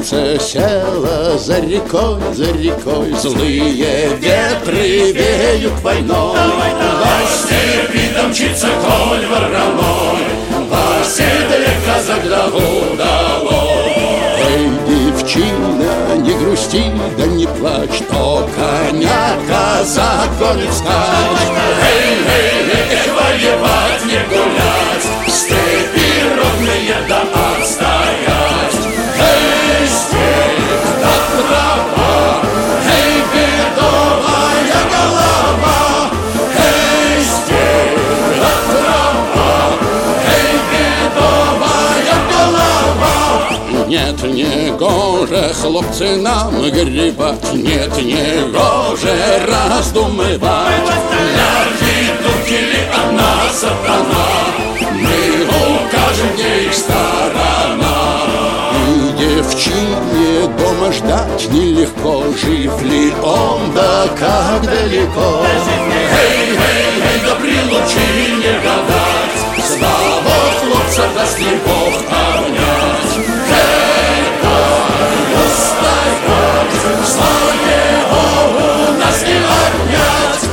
солнце село за рекой, злые ветры веют войной. По степи домчится конь вороной, по седле казак долой. Эй, девчина, не грусти, да не плачь, то коня казак гонит скач. Эх, воевать не гулять, в степи ровные да отстоять. Эй, степь да трава, эй, бедовая голова. Эй, степь да трава, эй, бедовая голова. Нет, не гоже, хлопцы, нам гребать, нет, не гоже раздумывать. Или она сатана, мы укажем, где их сторона. И девчине дома ждать нелегко, жив ли он, да как далеко. Эй, да при лучи не гадать, слава хлопца даст ли Бог обнять. Эй, да, устоять, слава его нас не отнять.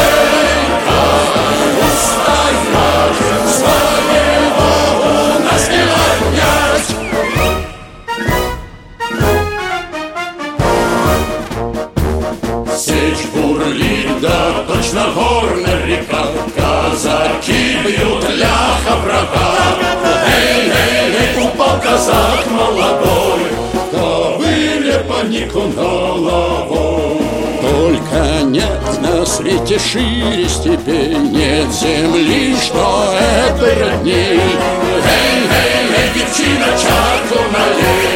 Сечь бурлит, да точно горная река, казаки бьют ляха врага. Эй, упал казак молодой, ковыля панику головой. Только нет на свете шире степей, нет земли, что это родней. Эй, девчина, чарку налей.